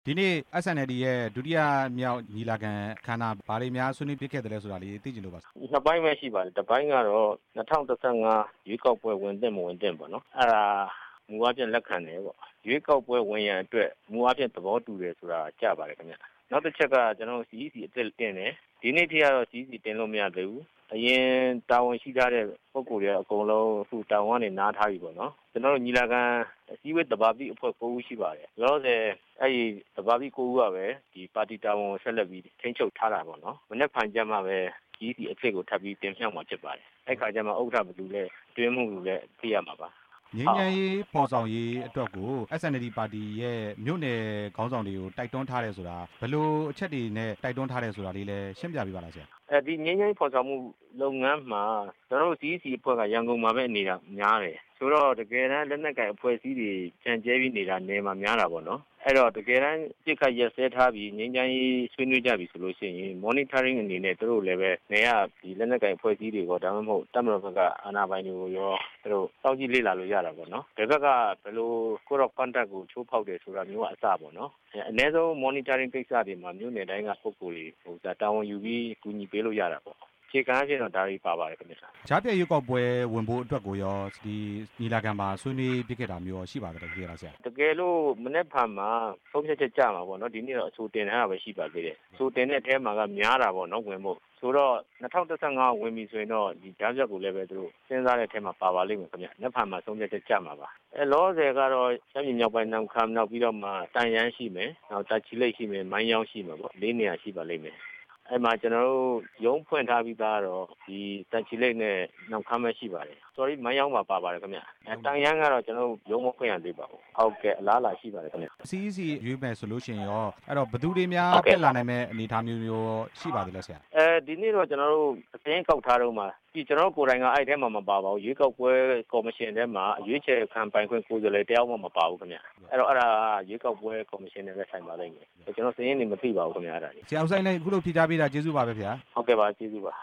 ဒီနေ့ SNLD ရဲ့ဒုတိယမြောက်ညီလာခံအခမ်းအနားဘာတွေများဆွေးနွေးဖြစ်ခဲ့တယ်လဲဆိုတာလေးသိချင်လို့ပါနှစ်ပိုင်းပဲရှိပါတယ်တစ်ပိုင်းကတော့2015ရွေးကောက်ပွဲဝင်သင့်မဝင်သင့်ပေါ့နော်အဲ့ဒါမူအပြင်လက်ခံတယ်ပေါ့ရွေးကောက်ပွဲဝင်ရန်အတွက်မူအပြင်သဘောတူတယ်ဆိုတာကြားပါတယ်ခင်ဗျနောက်တစ်ချက်ကကျွန်တော် CEC အစ်စ်တင်တယ်ဒီနေ့ထိကတော့ CEC တင်လို့မရသေးဘူးအရင်တာဝန်ရှိထားတဲ့ပုံကိုယ်တွေအကုန်လုံးအခုတာဝန်ကနေနားထားပြီပေါ့နော်ကျွန်တော်တို့ညီလာခံအစည်းအဝေးတဘာပိအဖွဲ့9ဦးရှိပါတယ်လောလောဆယ်အဲ့ဒီတဘာပိ9ဦးကပဲဒီပါတီတာဝန်ကိုဆက်လက်ပြီးထိန်းချုပ်ထားတာပေါ့နော်မနေ့ဖန်ကြမှာပဲ CEC အစ်စ်ကိုထပ်ပြီးတင်ပြမှာဖြစ်ပါတယ်အဲ့ခါကျမှဥက္ကဋ္ဌဘယ်သူလဲတွင်းမှုလူလဲသိရမှာပါငြိမ်းချမ်းရေးပေါ်ဆောင်ရေးအတွက်ကို SNLD ပါတီရဲ့မြို့နယ်ခေါင်းဆောင်တွေကိုတိုက်တွန်းထားတယ်ဆိုတာဘယ်လိုအချက်တွေနဲ့တိုက်တွန်းထားတယ်ဆိုတာလေးလည်းရှင်းပြပေးပါလားဆရာဒီငြိမ်းချမ်းရေးပေါ်ဆောင်မှုလုပ်ငန်းမှာကျွန်တော်တို့ CEC အဖွဲ့ကရန်ကုန်မှာပဲနေတာများတယ်ဆိုတော့တကယ်တမ်းလက်နက်ကိုင်အဖွဲ့အစည်းတွေကြံကျဲပြီးနေတာနေမှာများတာပေါ့နော်အဲ့တော့တကယ်တမ်းပြစ်ခတ်ရက်စဲထားပြီးငြိမ်းချမ်းရေးဆွေးနွေးကြပြီဆိုလို့ရှိရင် monitoring အနေနဲ့သူတို့လည်းပဲနေရဒီလက်နက်ကိုင်အဖွဲ့အစည်းတွေကိုဒါမှမဟုတ်တပ်မတော်ဘက်ကအာဏာပိုင်တွေကိုရောသူတို့စောင့်ကြည့်လေ့လာလို့ရတာပေါ့နော်ဒီဘက်ကဘယ်လို code of conduct ကိုချိုးဖောက်တယ်ဆိုတာမျိုးအစပေါ့နော်အနည်းဆုံး monitoring ကိစ္စတွေမှာမြို့နယ်တိုင်းကပုဂ္ဂိုလ်တွေတာဝန်ယူပြီးကူညီပေးလို့ရတာပေါ့ခြေကမ်းချင်းတော့ဒါတွေပါပါတယ်ခင်ဗျာကြားပြည့်ရွေးကောက်ပွဲဝင်ဖို့အတွက်ကိုရောဒီညီလာခံမှာဆွေးနွေးပြခဲ့တာမျိုးရှိပါတယ်တကယ်လားဆရာတကယ်လို့မနေ့ဖန်မှာဆုံးဖြတ်ချက်ကြမှာပေါ့နော်ဒီနေ့တော့အဆိုတင်ထားတာပဲရှိပါသေးတယ်အဆိုတင်တဲ့အထဲမှာကများတာပေါ့နော်ဝင်ဖို့ဆိုတော့2015ဝင်ပြီဆိုရင်တော့ဒီကြားပြတ်ကိုလည်းပဲသူတို့စဉ်းစားတဲ့အထဲမှာပါလိမ့်မယ်ခင်ဗျာနေ့ဖန်မှာဆုံးဖြတ်ချက်ကြမှာပါလောဆယ်ကတော့ရှမ်းပြည်မြောက်ပိုင်းနောက်ခမ်းနောက်ပြီးတော့မှတန်ရန်ရှိမယ်နောက်တာချီလိတ်ရှိမယ်မိုင်းယောင်းရှိမယ်ပေါ့၄နေရာရှိပါလိမ့်မယ်အဲ့မှာကျွန်တော်တို့ရုံးဖွင့်ထားပြီးသားတော့ဒီတန်ချီလိတ်နဲ့နောက်ခမ်းပဲရှိပါတယ် sorry မိုင်းယောင်းပါပါတယ်ခင်ဗျတန်ရန်ကတော့ကျွန်တော်တို့ရုံးမဖွင့်ရသေးပါဘူးဟုတ်ကဲ့အလားအလာရှိပါတယ်ခင်ဗျ CEC ရွေးမယ်ဆိုလို့ရှိရင်ရောအဲ့တော့ဘယ်သူတွေများတက်လာနိုင်မဲ့အနေအထားမျိုးရှိပါသေးလဲဆရာဒီနေ့တော့ကျွန်တော်တို့အသိကောက်ထားတော့မှာဒီကျွန်တော်ကိုယ်တိုင်ကအဲ့ထဲမှာမပါပါဘူးရွေးကောက်ပွဲကော်မရှင်ထဲမှာရွေးချယ်ခံပိုင်ခွင့်ကိုယ်စားလှယ်တယောက်မှမပါဘူးခင်ဗျအဲ့တော့အဲ့ဒါရွေးကောက်ပွဲကော်မရှင်နဲ့ပဲဆိုင်ပါလိမ့်မယ်ကျွန်တော်စရင်းနေမသိပါဘူးခင်ဗျအဲ့ဒါဆရာဦးဆိုင်လည်းအခုလိုဖြေကြားပေးတာကျေးဇူးပါပဲဗျာဟုတ်ကဲ့ပါကျေးဇူးပါ